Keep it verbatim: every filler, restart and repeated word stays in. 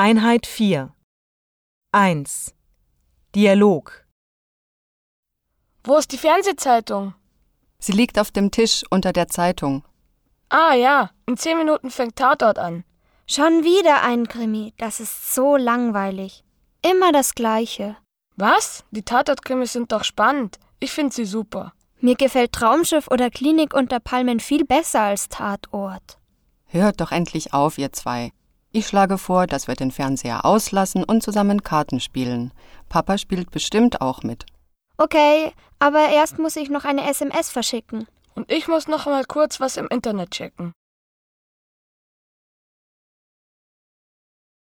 Einheit vier. eins. Dialog. Wo ist die Fernsehzeitung? Sie liegt auf dem Tisch unter der Zeitung. Ah ja, in zehn Minuten fängt Tatort an. Schon wieder ein Krimi, das ist so langweilig. Immer das Gleiche. Was? Die Tatort-Krimis sind doch spannend. Ich finde sie super. Mir gefällt Traumschiff oder Klinik unter Palmen viel besser als Tatort. Hört doch endlich auf, ihr zwei. Ich schlage vor, dass wir den Fernseher auslassen und zusammen Karten spielen. Papa spielt bestimmt auch mit. Okay, aber erst muss ich noch eine S M S verschicken. Und ich muss noch mal kurz was im Internet checken.